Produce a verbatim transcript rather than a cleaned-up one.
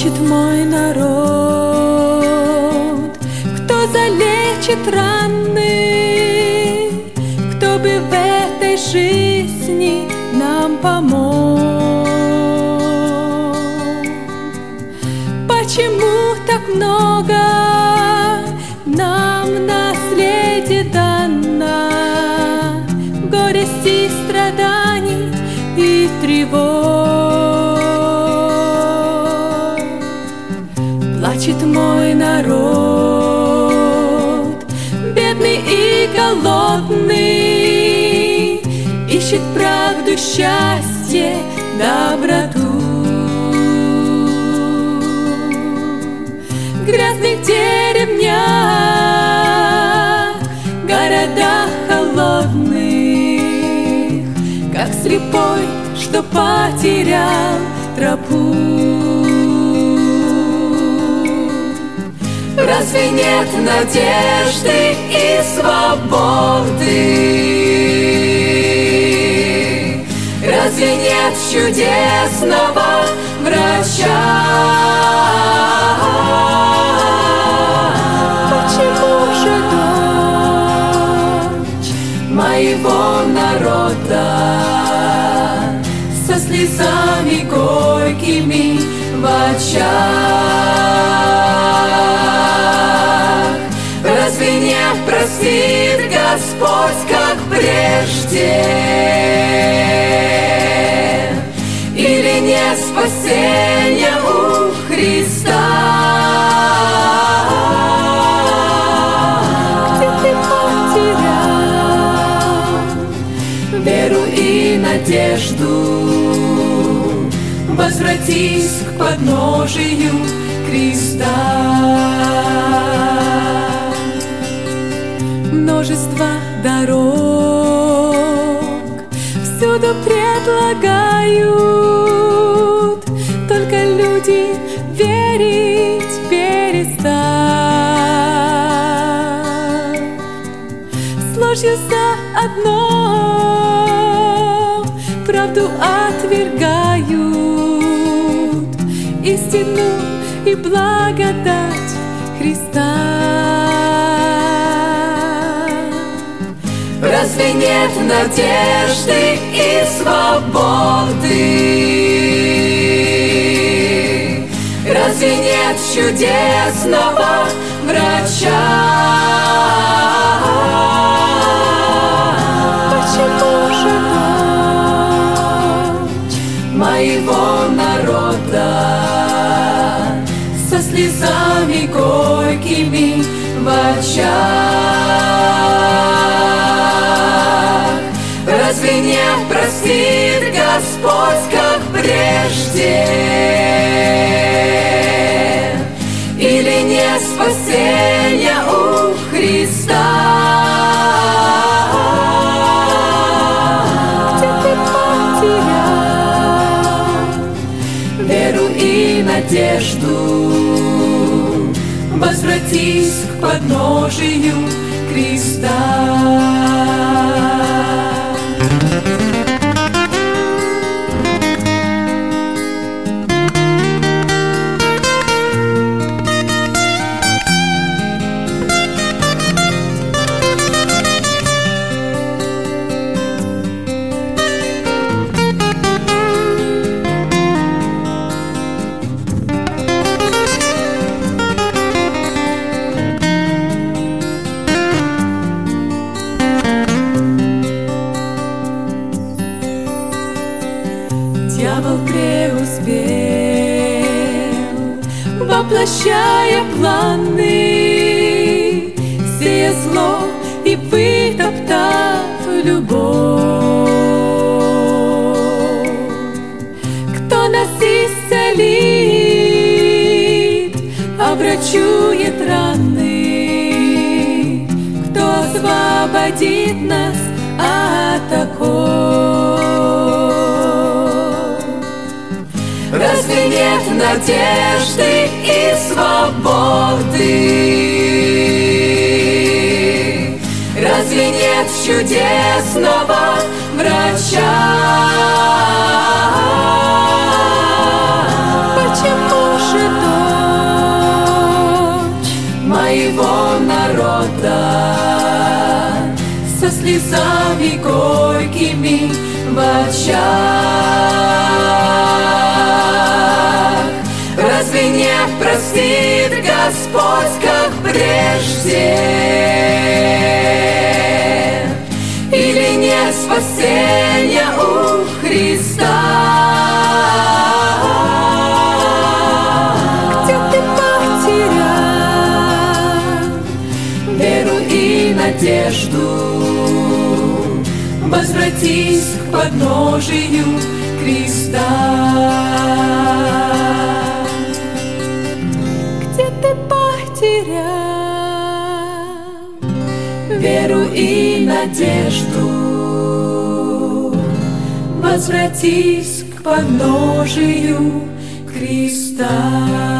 Плачет мой народ, кто залечит раны, кто бы в этой жизни нам помог. Почему так много нам наследие дано, горести, страданий и тревог? Плачет мой народ, бедный и голодный, ищет правду, счастье, доброту. В грязных деревнях, городах холодных, как слепой, что потерял тропу. Разве нет надежды и свободы? Разве нет чудесного врача? Почему же дочь моего народа со слезами горькими в очах? Разве не простит Господь, как прежде? Или нет спасения у Христа? Где ты потерял веру и надежду? Возвратись к подножию креста. Множество дорог всюду предлагают, только люди верить перестали. С ложью заодно правду отвергают, истину и благодать Христа. Разве нет надежды и свободы? Разве нет чудесного врача? Почему же дочь моего народа со слезами горькими в очах? Разве не простит Господь, как прежде? Или нет спасения у Христа? Где ты потерял веру и надежду? Возвратись к подножию креста. Дьявол преуспел, воплощая планы, сея зло и вытоптав любовь. Кто нас исцелит, обрачует раны, кто освободит нас от оков? Разве нет надежды и свободы? Разве нет чудесного врача? Почему же слезами горькими в очах. Разве не простит Господь, как прежде? Или нет спасения у Христа? Где ты потерял веру и надежду? Возвратись к подножию креста. Где ты потерял веру и надежду? Возвратись к подножию креста.